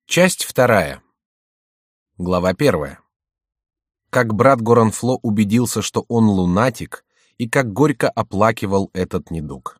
Часть вторая. Глава первая. Как брат Горанфло убедился, что он лунатик, и как горько оплакивал этот недуг.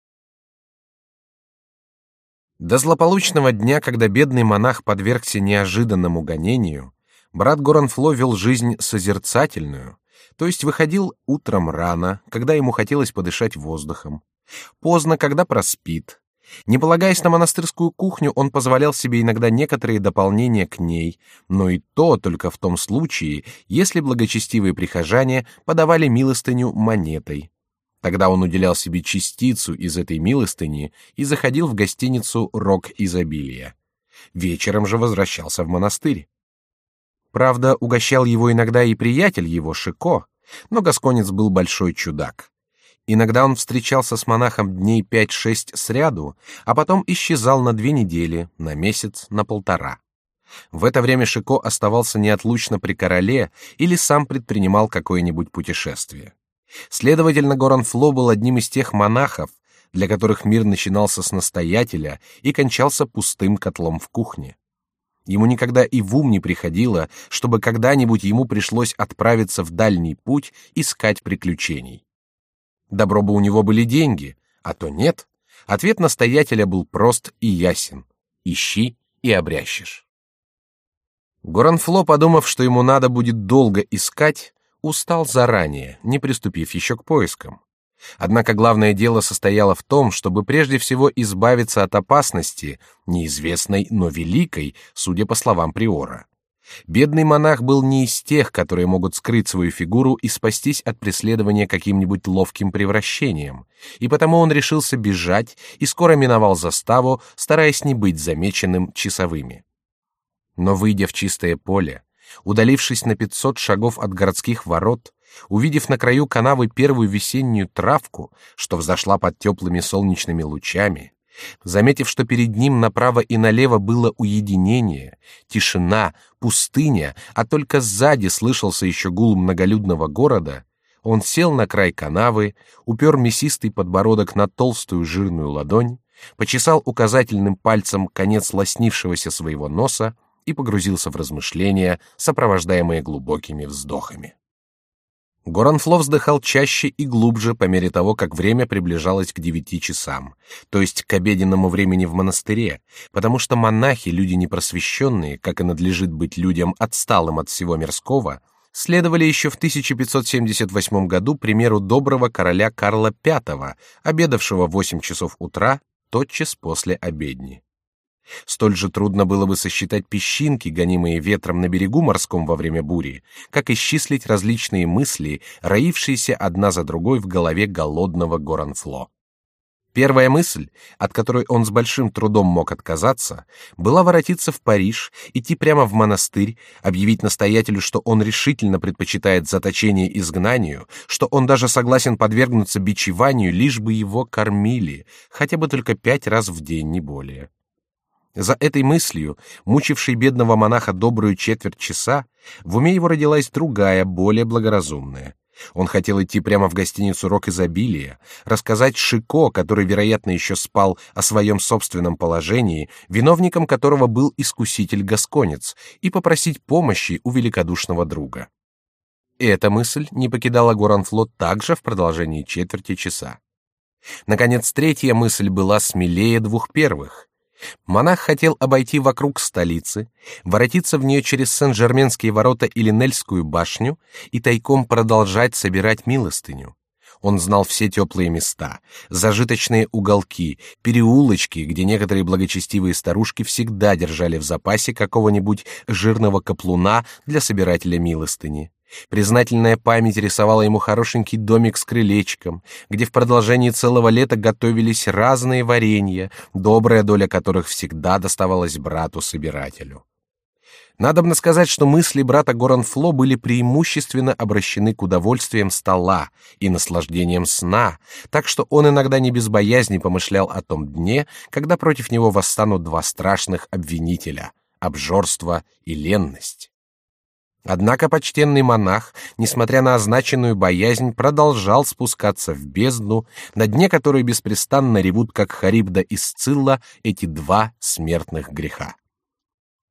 До злополучного дня, когда бедный монах подвергся неожиданному гонению, брат Горанфло вел жизнь созерцательную, то есть выходил утром рано, когда ему хотелось подышать воздухом, поздно, когда проспит. Не полагаясь на монастырскую кухню, он позволял себе иногда некоторые дополнения к ней, но и то только в том случае, если благочестивые прихожане подавали милостыню монетой. Тогда он уделял себе частицу из этой милостыни и заходил в гостиницу «Рог изобилия». Вечером же возвращался в монастырь. Правда, угощал его иногда и приятель его Шико, но гасконец был большой чудак. Иногда он встречался с монахом дней 5-6 сряду, а потом исчезал на 2 недели, на месяц, на 1,5. В это время Шико оставался неотлучно при короле или сам предпринимал какое-нибудь путешествие. Следовательно, Горанфло был одним из тех монахов, для которых мир начинался с настоятеля и кончался пустым котлом в кухне. Ему никогда и в ум не приходило, чтобы когда-нибудь ему пришлось отправиться в дальний путь искать приключений. Добро бы у него были деньги, а то нет. Ответ настоятеля был прост и ясен: ищи и обрящешь. Горанфло, подумав, что ему надо будет долго искать, устал заранее, не приступив еще к поискам. Однако главное дело состояло в том, чтобы прежде всего избавиться от опасности, неизвестной, но великой, судя по словам приора. Бедный монах был не из тех, которые могут скрыть свою фигуру и спастись от преследования каким-нибудь ловким превращением, и потому он решился бежать и скоро миновал заставу, стараясь не быть замеченным часовыми. Но выйдя в чистое поле, удалившись на 500 шагов от городских ворот, увидев на краю канавы первую весеннюю травку, что взошла под теплыми солнечными лучами, заметив, что перед ним направо и налево было уединение, тишина, пустыня, а только сзади слышался еще гул многолюдного города, он сел на край канавы, упер мясистый подбородок на толстую жирную ладонь, почесал указательным пальцем конец лоснившегося своего носа и погрузился в размышления, сопровождаемые глубокими вздохами. Горанфло вздыхал чаще и глубже по мере того, как время приближалось к 9 часам, то есть к обеденному времени в монастыре, потому что монахи, люди непросвещенные, как и надлежит быть людям отсталым от всего мирского, следовали еще в 1578 году примеру доброго короля Карла V, обедавшего в 8 часов утра, тотчас после обедни. Столь же трудно было бы сосчитать песчинки, гонимые ветром на берегу морском во время бури, как исчислить различные мысли, роившиеся одна за другой в голове голодного Горанфло. Первая мысль, от которой он с большим трудом мог отказаться, была воротиться в Париж, идти прямо в монастырь, объявить настоятелю, что он решительно предпочитает заточение изгнанию, что он даже согласен подвергнуться бичеванию, лишь бы его кормили, хотя бы только 5 раз в день, не более. За этой мыслью, мучившей бедного монаха добрую четверть часа, в уме его родилась другая, более благоразумная. Он хотел идти прямо в гостиницу «Рог изобилия», рассказать Шико, который, вероятно, еще спал, о своем собственном положении, виновником которого был искуситель-гасконец, и попросить помощи у великодушного друга. Эта мысль не покидала Горанфло также в продолжении четверти часа. Наконец, третья мысль была смелее 2 первых. Монах хотел обойти вокруг столицы, воротиться в нее через Сен-Жерменские ворота или Нельскую башню и тайком продолжать собирать милостыню. Он знал все теплые места, зажиточные уголки, переулочки, где некоторые благочестивые старушки всегда держали в запасе какого-нибудь жирного каплуна для собирателя милостыни. Признательная память рисовала ему хорошенький домик с крылечком, где в продолжении целого лета готовились разные варенья, добрая доля которых всегда доставалась брату-собирателю. Надобно сказать, что мысли брата Горанфло были преимущественно обращены к удовольствиям стола и наслаждениям сна, так что он иногда не без боязни помышлял о том дне, когда против него восстанут 2 страшных обвинителя — обжорство и ленность. Однако почтенный монах, несмотря на означенную боязнь, продолжал спускаться в бездну, на дне которой беспрестанно ревут, как Харибда и Сцилла, эти 2 смертных греха.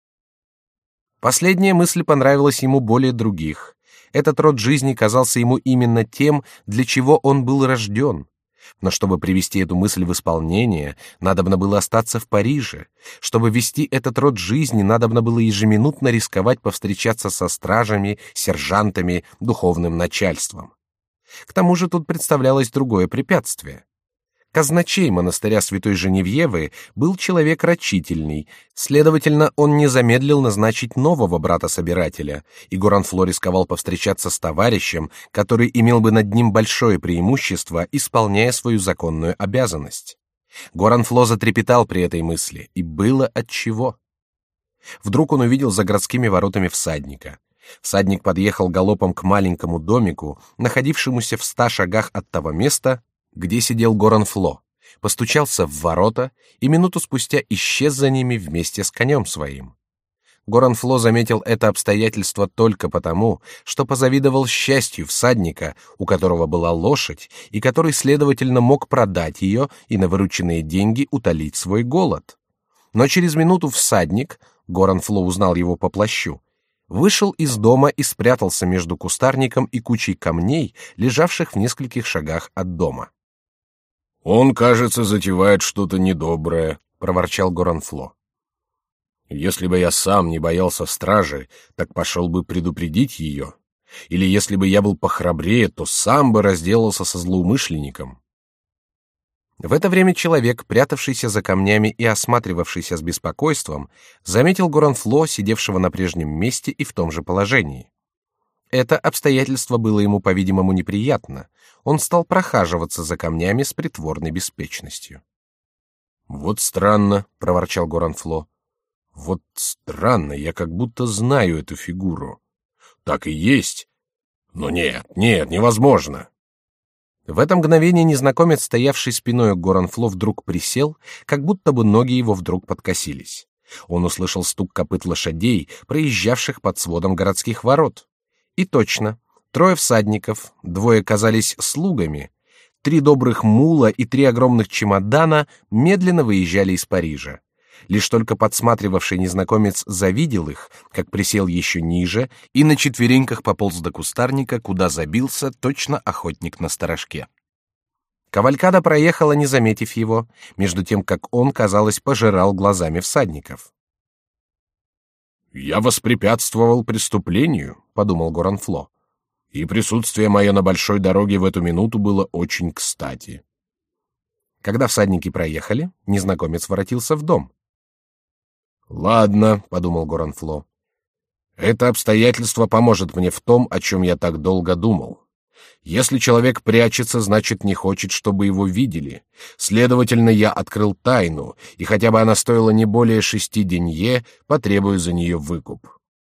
Последняя мысль понравилась ему более других. Этот род жизни казался ему именно тем, для чего он был рожден. Но чтобы привести эту мысль в исполнение, надобно было остаться в Париже. Чтобы вести этот род жизни, надобно было ежеминутно рисковать повстречаться со стражами, сержантами, духовным начальством. К тому же тут представлялось другое препятствие. Казначей монастыря Святой Женевьевы был человек рачительный, следовательно, он не замедлил назначить нового брата-собирателя, и Горанфло рисковал повстречаться с товарищем, который имел бы над ним большое преимущество, исполняя свою законную обязанность. Горанфло затрепетал при этой мысли, и было отчего. Вдруг он увидел за городскими воротами всадника. Всадник подъехал галопом к маленькому домику, находившемуся в 100 шагах от того места, где сидел Горанфло, постучался в ворота и минуту спустя исчез за ними вместе с конем своим. Горанфло заметил это обстоятельство только потому, что позавидовал счастью всадника, у которого была лошадь, и который, следовательно, мог продать ее и на вырученные деньги утолить свой голод. Но через минуту всадник, Горанфло узнал его по плащу, вышел из дома и спрятался между кустарником и кучей камней, лежавших в нескольких шагах от дома. «Он, кажется, затевает что-то недоброе», — проворчал Горанфло. «Если бы я сам не боялся стражи, так пошел бы предупредить ее. Или если бы я был похрабрее, то сам бы разделался со злоумышленником». В это время человек, прятавшийся за камнями и осматривавшийся с беспокойством, заметил Горанфло, сидевшего на прежнем месте и в том же положении. Это обстоятельство было ему, по-видимому, неприятно. Он стал прохаживаться за камнями с притворной беспечностью. «Вот странно», — проворчал Горанфло. «Вот странно, я как будто знаю эту фигуру. Так и есть. Но нет, невозможно». В это мгновение незнакомец, стоявший спиной к Горанфло, вдруг присел, как будто бы ноги его вдруг подкосились. Он услышал стук копыт лошадей, проезжавших под сводом городских ворот. И точно, 3 всадников, 2 казались слугами, 3 добрых мула и 3 огромных чемодана медленно выезжали из Парижа. Лишь только подсматривавший незнакомец завидел их, как присел еще ниже и на четвереньках пополз до кустарника, куда забился точно охотник на сторожке. Кавалькада проехала, не заметив его, между тем как он, казалось, пожирал глазами всадников. «Я воспрепятствовал преступлению», — подумал Горанфло, «и присутствие мое на большой дороге в эту минуту было очень кстати». Когда всадники проехали, незнакомец воротился в дом. «Ладно», — подумал Горанфло, «это обстоятельство поможет мне в том, о чем я так долго думал. Если человек прячется, значит, не хочет, чтобы его видели. Следовательно, я открыл тайну, и хотя бы она стоила не более 6 денье, потребую за нее выкуп».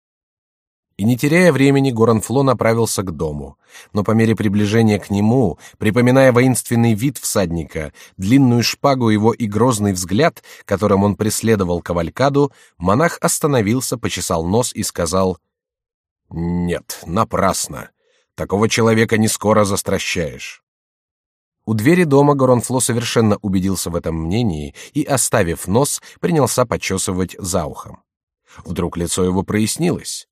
И не теряя времени, Горанфло направился к дому, но по мере приближения к нему, припоминая воинственный вид всадника, длинную шпагу его и грозный взгляд, которым он преследовал кавалькаду, монах остановился, почесал нос и сказал: «Нет, напрасно. Такого человека не скоро застращаешь». У двери дома Горанфло совершенно убедился в этом мнении и, оставив нос, принялся почесывать за ухом. Вдруг лицо его прояснилось.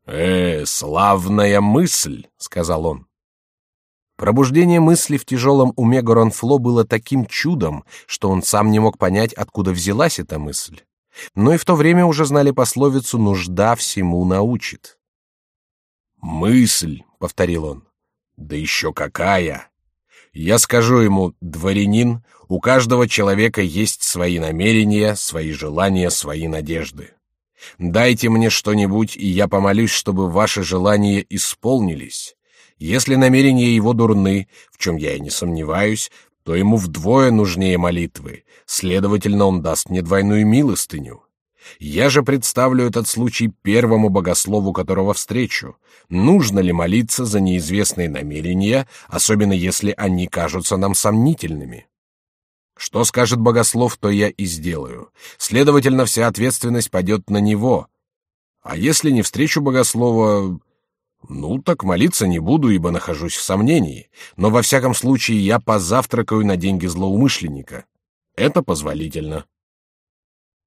Славная мысль», — сказал он. Пробуждение мысли в тяжелом уме Горанфло было таким чудом, что он сам не мог понять, откуда взялась эта мысль. Но и в то время уже знали пословицу «нужда всему научит». «Мысль», — повторил он, — «да еще какая! Я скажу ему: дворянин, у каждого человека есть свои намерения, свои желания, свои надежды. Дайте мне что-нибудь, и я помолюсь, чтобы ваши желания исполнились. Если намерения его дурны, в чем я и не сомневаюсь, то ему вдвое нужнее молитвы, следовательно, он даст мне двойную милостыню. Я же представлю этот случай первому богослову, которого встречу. Нужно ли молиться за неизвестные намерения, особенно если они кажутся нам сомнительными? Что скажет богослов, то я и сделаю. Следовательно, вся ответственность падет на него. А если не встречу богослова, так молиться не буду, ибо нахожусь в сомнении. Но во всяком случае я позавтракаю на деньги злоумышленника. Это позволительно».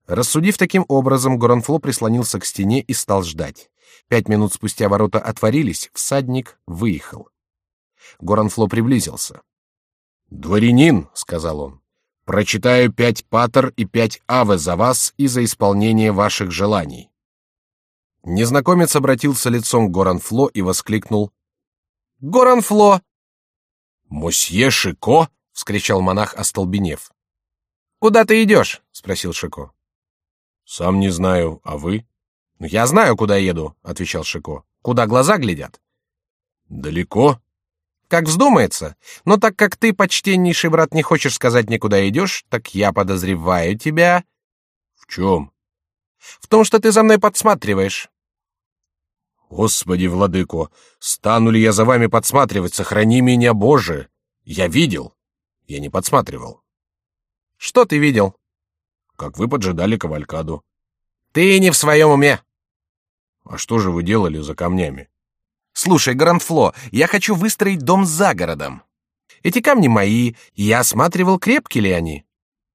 Рассудив таким образом, Горанфло прислонился к стене и стал ждать. 5 минут спустя ворота отворились, всадник выехал. Горанфло приблизился. «Дворянин», — сказал он, — «прочитаю 5 патер и 5 аве за вас и за исполнение ваших желаний». Незнакомец обратился лицом к Горанфло и воскликнул: «Горанфло!» «Мосье Шико!» — вскричал монах, остолбенев. «Куда ты идешь?» — спросил Шико. «Сам не знаю, а вы?» «Я знаю, куда еду», — отвечал Шико. «Куда глаза глядят?» «Далеко?» «Как вздумается. Но так как ты, почтеннейший брат, не хочешь сказать мне, куда идешь, так я подозреваю тебя...» «В чем?» «В том, что ты за мной подсматриваешь». «Господи, владыко, стану ли я за вами подсматривать? Сохрани меня, Боже! Я видел. Я не подсматривал». «Что ты видел?» «Как вы поджидали кавалькаду». «Ты не в своем уме». «А что же вы делали за камнями?» «Слушай, Горанфло, я хочу выстроить дом за городом. Эти камни мои, и я осматривал, крепки ли они».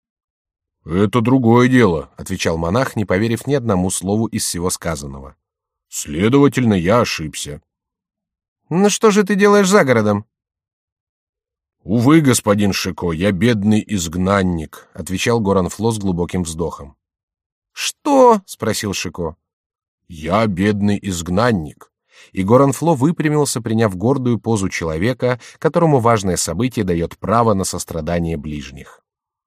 «Это другое дело», — отвечал монах, не поверив ни одному слову из всего сказанного. «Следовательно, я ошибся». «Ну что же ты делаешь за городом?» «Увы, господин Шико, я бедный изгнанник», — отвечал Горанфло с глубоким вздохом. «Что?» — спросил Шико. «Я бедный изгнанник». И Горанфло выпрямился, приняв гордую позу человека, которому важное событие дает право на сострадание ближних.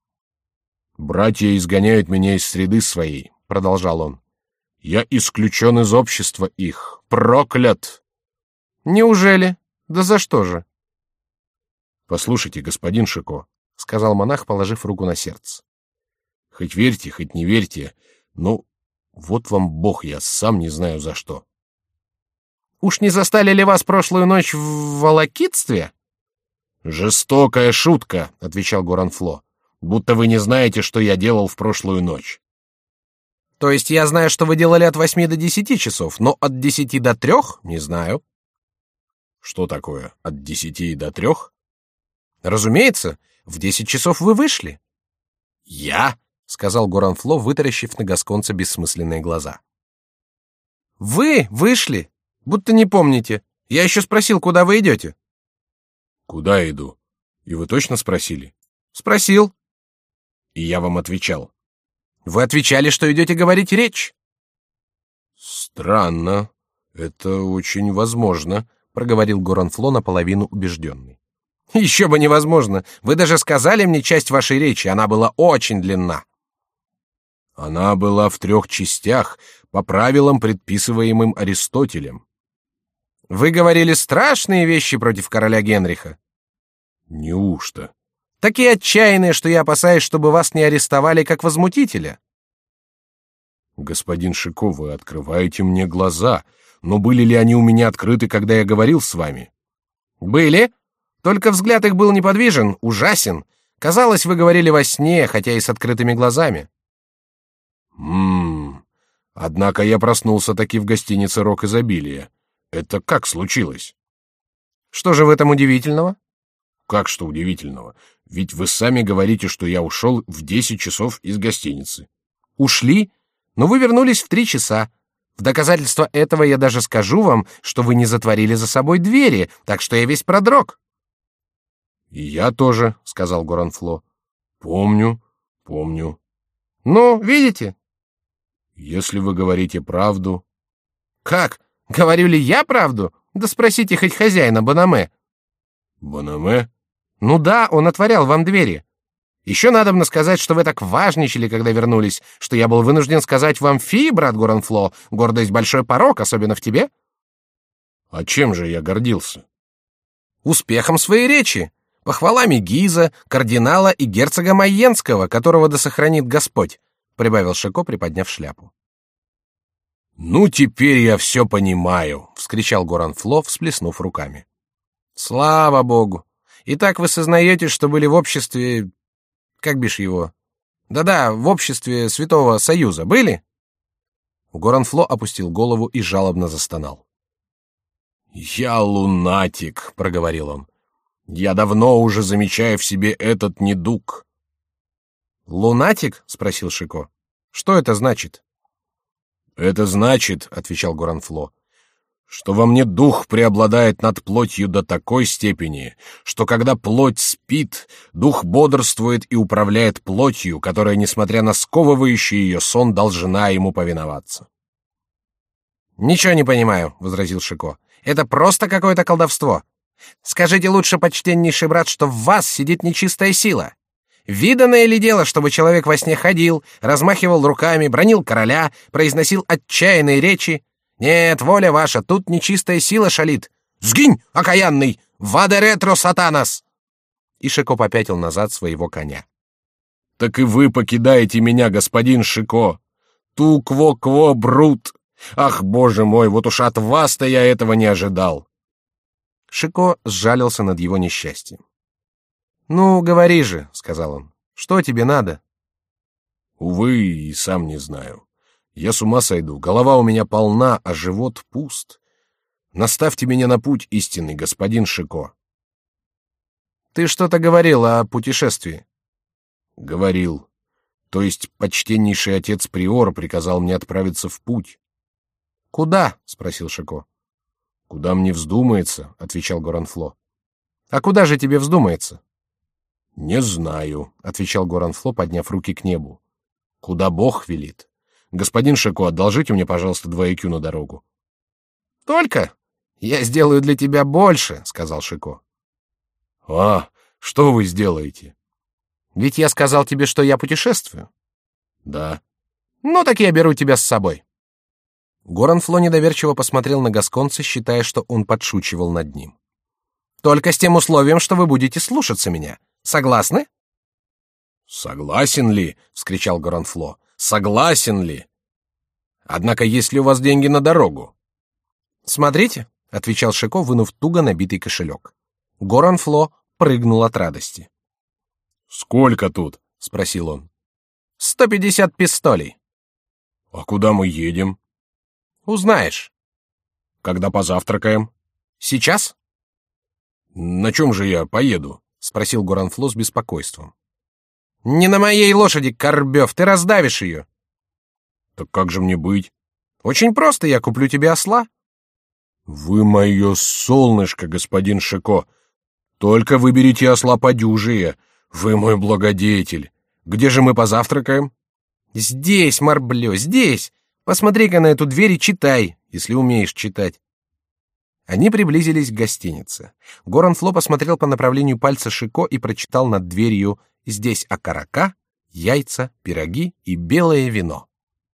«Братья изгоняют меня из среды своей», — продолжал он. «Я исключен из общества их. Проклят!» «Неужели? Да за что же?» «Послушайте, господин Шико», — сказал монах, положив руку на сердце. «Хоть верьте, хоть не верьте, но вот вам Бог, я сам не знаю за что». «Уж не застали ли вас прошлую ночь в волокитстве?» «Жестокая шутка», — отвечал Горанфло, «будто вы не знаете, что я делал в прошлую ночь». «То есть я знаю, что вы делали от 8 до 10 часов, но от 10 до 3 не знаю». «Что такое, от 10 до 3? «Разумеется, в 10 часов вы вышли». «Я?» — сказал Горанфло, вытаращив на гасконца бессмысленные глаза. «Вы вышли? Будто не помните. Я еще спросил, куда вы идете». «Куда иду? И вы точно спросили?» «Спросил». «И я вам отвечал». «Вы отвечали, что идете говорить речь». «Странно. Это очень возможно», — проговорил Горанфло наполовину убежденный. «Еще бы невозможно. Вы даже сказали мне часть вашей речи. Она была очень длинна». «Она была в 3 частях, по правилам, предписываемым Аристотелем». «Вы говорили страшные вещи против короля Генриха». «Неужто?» «Такие отчаянные, что я опасаюсь, чтобы вас не арестовали как возмутителя». «Господин Шико, вы открываете мне глаза, но были ли они у меня открыты, когда я говорил с вами?» «Были. Только взгляд их был неподвижен, ужасен. Казалось, вы говорили во сне, хотя и с открытыми глазами». Однако я проснулся таки в гостинице «Рок изобилия». Это как случилось?» «Что же в этом удивительного?» «Как что удивительного? Ведь вы сами говорите, что я ушел в 10 часов из гостиницы». «Ушли? Но вы вернулись в 3 часа. В доказательство этого я даже скажу вам, что вы не затворили за собой двери, так что я весь продрог». «И я тоже», — сказал Горанфло. «Помню. Ну, видите?» «Если вы говорите правду...» «Как? Говорю ли я правду? Да спросите хоть хозяина Бонаме». «Бонаме?» «Ну да, он отворял вам двери. Еще надобно сказать, что вы так важничали, когда вернулись, что я был вынужден сказать вам фи, брат Горанфло, гордость — большой порок, особенно в тебе». «А чем же я гордился?» «Успехом своей речи, похвалами Гиза, кардинала и герцога Майенского, которого да сохранит Господь», — прибавил Шико, приподняв шляпу. «Ну, теперь я все понимаю», — вскричал Горанфло, всплеснув руками. «Слава Богу! Итак, вы сознаете, что были в обществе... Как бишь его? Да-да, в обществе Святого Союза были?» Горанфло опустил голову и жалобно застонал. «Я лунатик», — проговорил он. «Я давно уже замечаю в себе этот недуг». «Лунатик?» — спросил Шико. Что это значит? Это значит, отвечал Горанфло, что во мне дух преобладает над плотью до такой степени, что когда плоть спит, дух бодрствует и управляет плотью, которая, несмотря на сковывающий ее сон, должна ему повиноваться. Ничего не понимаю, возразил Шико. Это просто какое-то колдовство. Скажите лучше, почтеннейший брат, что в вас сидит нечистая сила. Виданное ли дело, чтобы человек во сне ходил, размахивал руками, бранил короля, произносил отчаянные речи? Нет, воля ваша, тут нечистая сила шалит. Сгинь, окаянный! Ваде ретро сатанас! И Шико попятил назад своего коня. Так и вы покидаете меня, господин Шико. Ту кво брут. Ах, боже мой, вот уж от вас-то я этого не ожидал. Шико сжалился над его несчастьем. Ну, говори же, сказал он. Что тебе надо? Увы, и сам не знаю. Я с ума сойду, голова у меня полна, а живот пуст. Наставьте меня на путь истинный, господин Шико. Ты что-то говорил о путешествии. Говорил. То есть почтеннейший отец Приор приказал мне отправиться в путь. Куда? Спросил Шико. Куда мне вздумается, отвечал Горанфло. А куда же тебе вздумается? Не знаю, отвечал Горанфло, подняв руки к небу. Куда Бог велит. Господин Шико, одолжите мне, пожалуйста, 2 ЭКЮ на дорогу. Только? Я сделаю для тебя больше, сказал Шико. А, что вы сделаете? Ведь я сказал тебе, что я путешествую. Да. Ну так я беру тебя с собой. Горанфло недоверчиво посмотрел на гасконца, считая, что он подшучивал над ним. Только с тем условием, что вы будете слушаться меня. Согласны? Согласен ли? Вскричал Горанфло. Согласен ли? Однако есть ли у вас деньги на дорогу? Смотрите, отвечал Шико, вынув туго набитый кошелек. Горанфло прыгнул от радости. Сколько тут? Спросил он. 150 пистолей. А куда мы едем? Узнаешь. Когда позавтракаем? Сейчас? На чем же я поеду? Спросил Горанфло с беспокойством. Не на моей лошади, Корбев, ты раздавишь ее. Так как же мне быть? Очень просто, я куплю тебе осла. Вы мое солнышко, господин Шико. Только выберите осла подюжие. Вы мой благодетель. Где же мы позавтракаем? Здесь, морблё, здесь. Посмотри-ка на эту дверь и читай, если умеешь читать. Они приблизились к гостинице. Горанфло посмотрел по направлению пальца Шико и прочитал над дверью: здесь окорока, яйца, пироги и белое вино.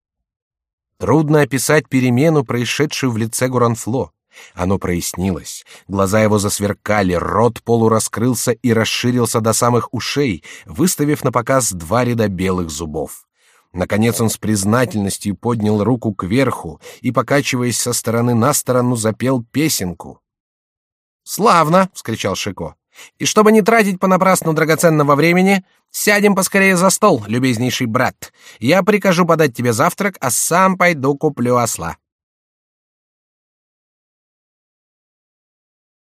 Трудно описать перемену, происшедшую в лице Горанфло. Оно прояснилось, глаза его засверкали, рот полураскрылся и расширился до самых ушей, выставив на показ 2 ряда белых зубов. Наконец он с признательностью поднял руку кверху и, покачиваясь со стороны на сторону, запел песенку. «Славно!» — вскричал Шико. «И чтобы не тратить понапрасну драгоценного времени, сядем поскорее за стол, любезнейший брат. Я прикажу подать тебе завтрак, а сам пойду куплю осла».